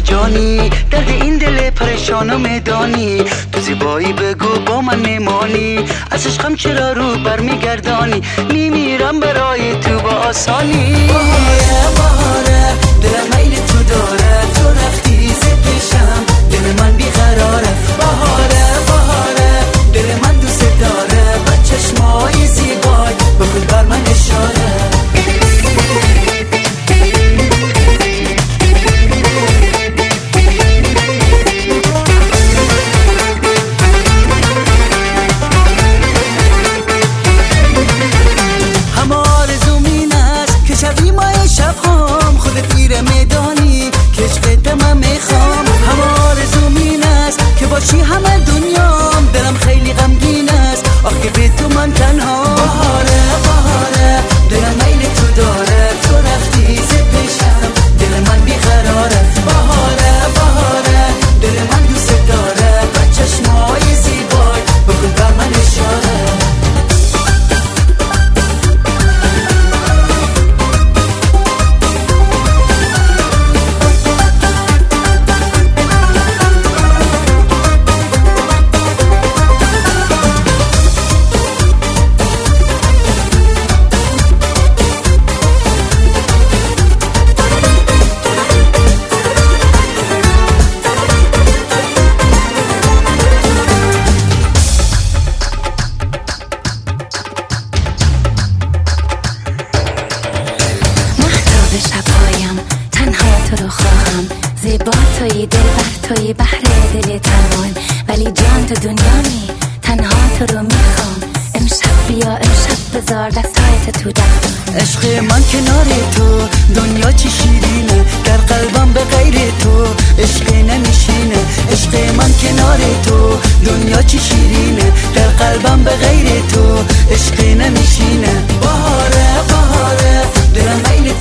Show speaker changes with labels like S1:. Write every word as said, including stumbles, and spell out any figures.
S1: جانی، درد این دل پریشانو میدانی. تو زیبایی بگو با من میمانی، از عشقم چرا رو برمیگردانی؟ میمیرم برای تو با آسانی.
S2: بهاره بهاره دلم میل تو داره، تو رفتی ز پیشم دل من بیقراره. بهاره بهاره دل من دوست داره، با چشمای زیبای بکن بر من اشاره. باشی همه دنیام دلم خیلی غمگین است، آخه به تو من تنها. بهاره بهاره دلم میل تو داره، تو رفتی ز پیشم دل من بیقراره. بهاره بهاره دل من دوست داره، با چشمای زیبای بکن بر من اشاره.
S3: شبهایم تنها تو رو خواهم، زیبا توی دل بر توی بحر دل تنان، ولی جان تو دنیامی تنها تو رو میخوام. امشب بیا امشب بذار دستایت تو دستان.
S2: عشق من کنار تو دنیا چی شیرینه، در قلبم به غیر تو عشق نمیشینه. عشق من کنار تو دنیا چی شیرینه، در قلبم به غیر تو عشق نمیشینه. بهاره بهاره دلم میل